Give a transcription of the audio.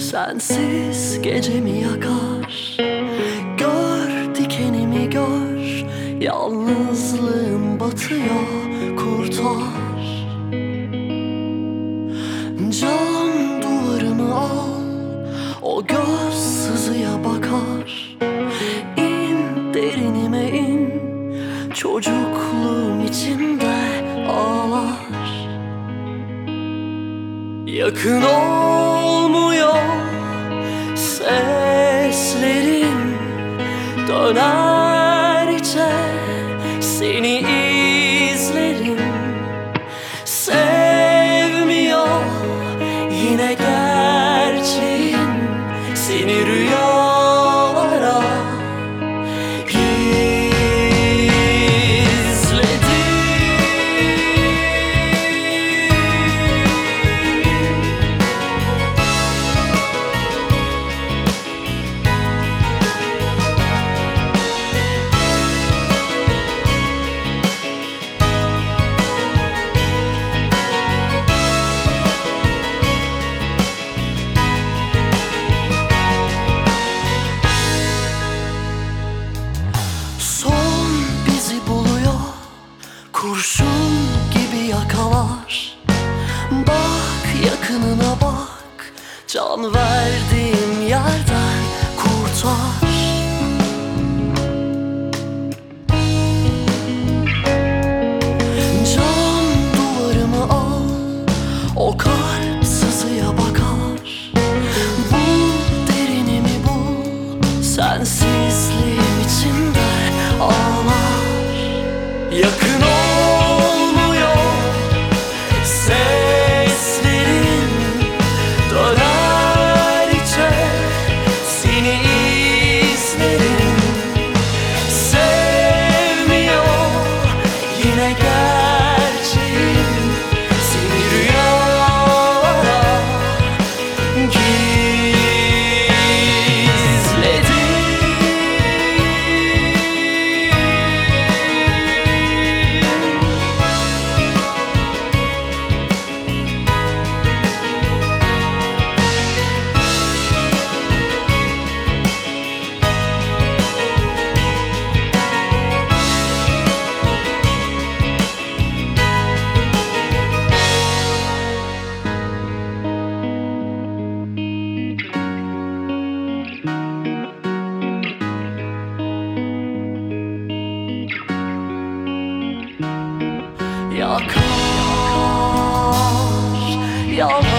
Sensiz gecemi yakar. Gör dikenimi gör, yalnızlığım batıyor, kurtar. Cam duvarımı al, o göz sızıya bakar. İn derinime in, çocukluğum içinde ağlar. Yakın olmuyor seslerin, döner seni izlerim. Sevmiyor yine gerçeğin, seni rüyalara kurşun gibi yakalar. Bak yakınına bak, can verdiğim yerden kurtar. Cam duvarımı al, o kalp sızıya bakar. Bul derinimi bul, sensizliğim içimde ağlar. Yakın olmuyor seslerin, döner seni izlerim. Sevmiyor yine gerçeğim, seni rüyalara yakar, yakar.